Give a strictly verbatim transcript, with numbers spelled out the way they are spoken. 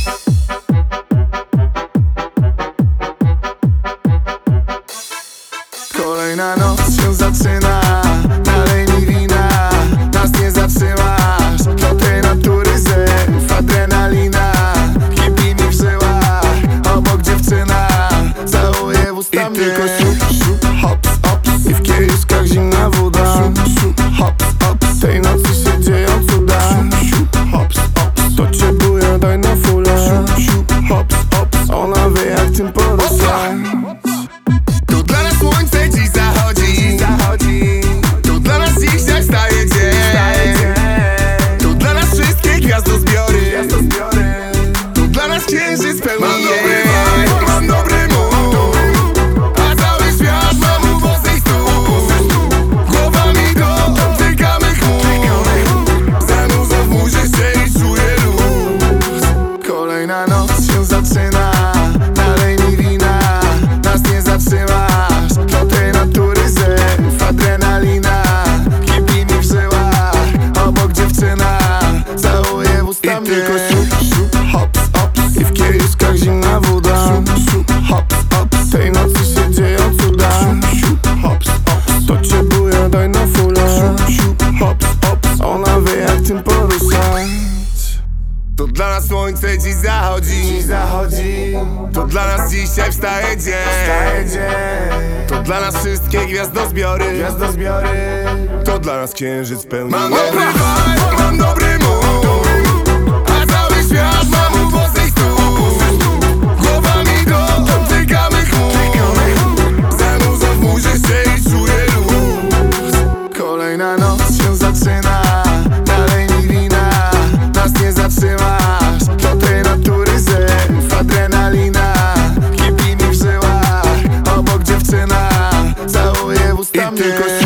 Kolejna noc się zaczyna, nalej mi wina, nas nie zatrzymasz. Do tej natury zew, adrenalina, kipi mi w żyłach, obok dziewczyna, całuje w usta mnie. I tylko siup, siup, hops, hops, i w kieliszkach zimna woda. Siup, siup, hops, hops, tej nocy się dzieją cuda. Siup, siup, hops, hops, to cię buja, daj na fulę. Siup, siup, hops, hops, ona wie jak tym poruszać. To dla nas słońce dziś zachodzi, zachodzi. To dla nas dzisiaj wstaje dzień. To dla nas wszystkie gwiazdozbiory, gwiazdozbiory. To dla nas księżyc pełni jej. Mam dobry mood, a cały świat mam u włosych stóp. Głowami dotykamy chmur, zanurza w murze się i czuję luz. Kolejna noc się zaczyna, nalej mi wina, nas nie zatrzymasz. Do tej natury zew, adrenalina, kipi mi w żyłach, obok dziewczyna, całuje w usta mnie. I tylko siup, siup, hops, hops, i w kieliszkach zimna woda. Siup, siup, hops, hops, tej nocy się dzieją cuda. Siup, siup, hops, hops, to cię buja, daj na fulę. Siup, siup, hops, hops, ona wie jak tym poruszać. To dla nas słońce dziś zachodzi, dziś zachodzi. To dla nas dzisiaj wstaje dzień, wstaje dzień. To dla nas wszystkie gwiazdozbiory, gwiazdozbiory. To dla nas księżyc pełni. Mam dobry vibe, mam dobry mood, a cały świat mam u włosych stóp. Głowami dotykamy chmur, zanurza w murze się i czuję luz. Kolejna noc się zaczyna, nalej mi wina, nas nie zatrzymasz. Do tej natury zew, adrenalina, kipi mi w żyłach, obok dziewczyna, całuje w usta mnie.